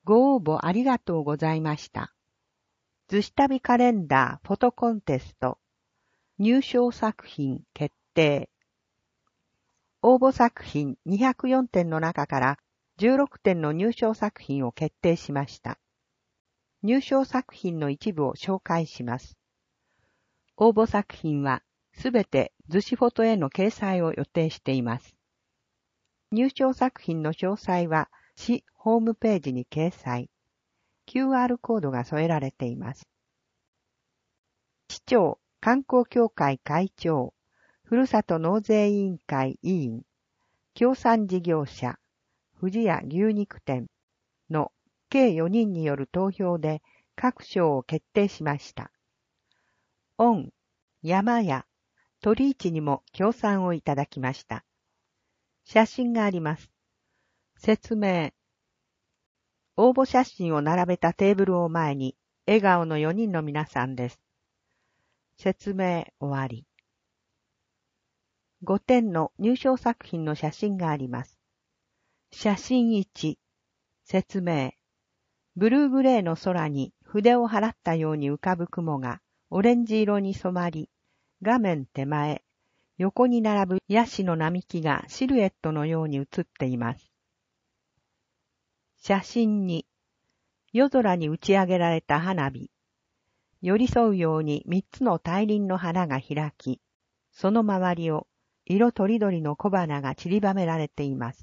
ご応募ありがとうございました。図紙旅カレンダーフォトコンテスト入賞作品決定。応募作品204点の中から16点の入賞作品を決定しました。入賞作品の一部を紹介します。応募作品はすべて図紙フォトへの掲載を予定しています。入賞作品の詳細は市ホームページに掲載。QR コードが添えられています。市長、観光協会会長、ふるさと納税委員会委員、協賛事業者、富士屋牛肉店の計4人による投票で各賞を決定しました。御、山屋、鳥市にも協賛をいただきました。写真があります。説明。応募写真を並べたテーブルを前に笑顔の4人の皆さんです。説明終わり。5点の入賞作品の写真があります。写真1、説明。ブルーグレーの空に筆を払ったように浮かぶ雲がオレンジ色に染まり、画面手前、横に並ぶヤシの並木がシルエットのように写っています。写真2、夜空に打ち上げられた花火。寄り添うように3つの大輪の花が開き、その周りを色とりどりの小花が散りばめられています。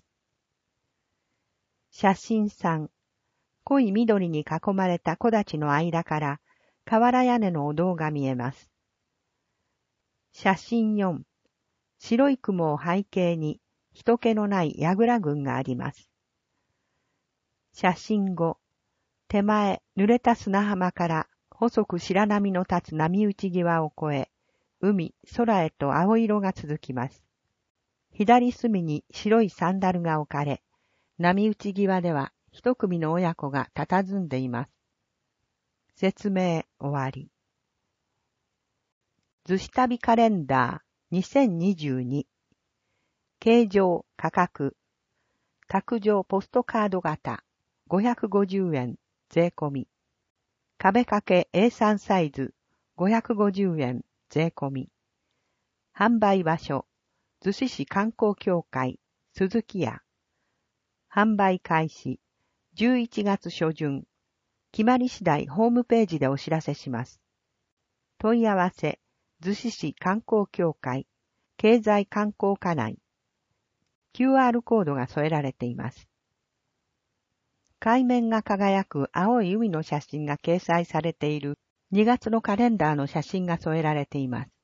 写真3、濃い緑に囲まれた木立の間から瓦屋根のお堂が見えます。写真4、白い雲を背景に人気のない櫓群があります。写真5、手前濡れた砂浜から細く白波の立つ波打ち際を越え、海、空へと青色が続きます。左隅に白いサンダルが置かれ、波打ち際では一組の親子が佇んでいます。説明終わり。図紙旅カレンダー2022形状価格卓上ポストカード型550円税込み壁掛け A3 サイズ550円税込み販売場所逗子市観光協会鈴木屋販売開始11月初旬決まり次第ホームページでお知らせします。問い合わせ逗子市観光協会経済観光課内 QR コードが添えられています。海面が輝く青い海の写真が掲載されている2月のカレンダーの写真が添えられています。